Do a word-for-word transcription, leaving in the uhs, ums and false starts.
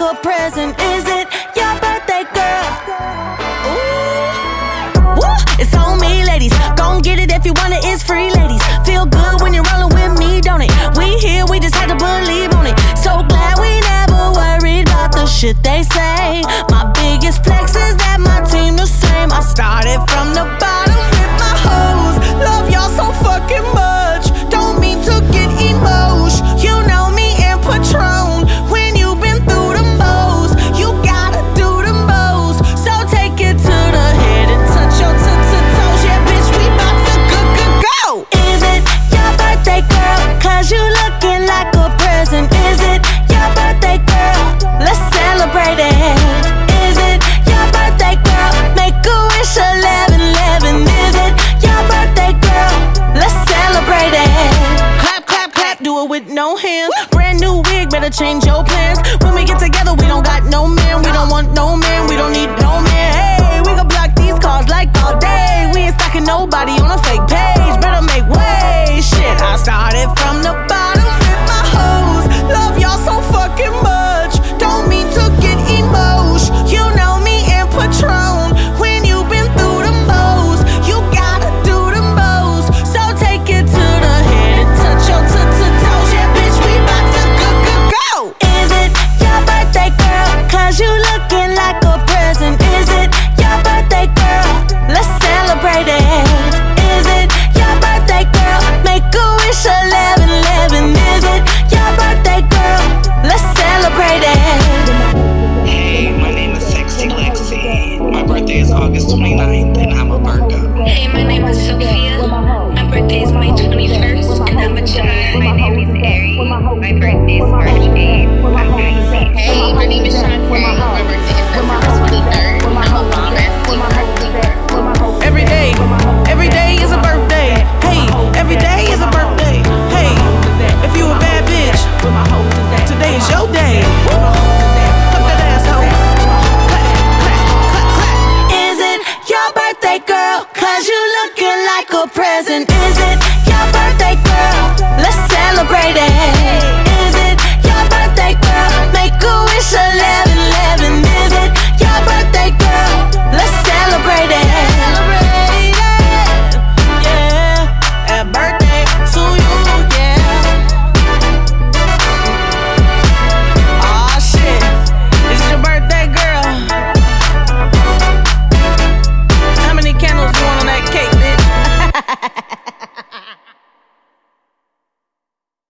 a present. Is it your birthday, girl? Ooh. Woo! It's on me, ladies. Gon' get it if you want it, it's free, ladies. Feel good when you're rolling with me, don't it? We here, we just had to believe on it. So glad we never worried about the shit they say. My biggest flex is that my team the same. I started from the bottom with my hoes. Love y'all so fucking much. Don't mean to get emotion. You know me and Patron. When you've been through the most, you gotta do the most. So take it to the head and touch your t-t-toes. Yeah, bitch, we bout to go-go-go. Is it your birthday, girl? Cause you looking like a present. Is it your birthday, girl? Let's celebrate it. Is it your birthday, girl? Make a wish eleven eleven. Is it your birthday, girl? Let's celebrate it. Clap, clap, clap, do it with no hands. Brand new wig, better change your plans. When we get together, we don't got no man. We don't want no man, we don't need no man. Hey, we gon' block these cars like all day. We ain't stalking nobody on a fake page. Better make way, shit. I started from the bottom with my hoes. Love y'all so fucking much. Don't mean to get emotion. You know me and Patron. When you've been through the most, you gotta do the most. So take it to the head and touch your t-t-toes. Yeah, bitch, we bout to go-go-go. Is it your birthday, girl? Cause you looking like a present. Is it your birthday, girl? Let's celebrate it. Is it your birthday, girl? Make a wish eleven eleven. Is it your birthday, girl? Let's celebrate it. Hey, my name is Sexy Lexi. My birthday is August twenty-ninth, and I'm a Virgo.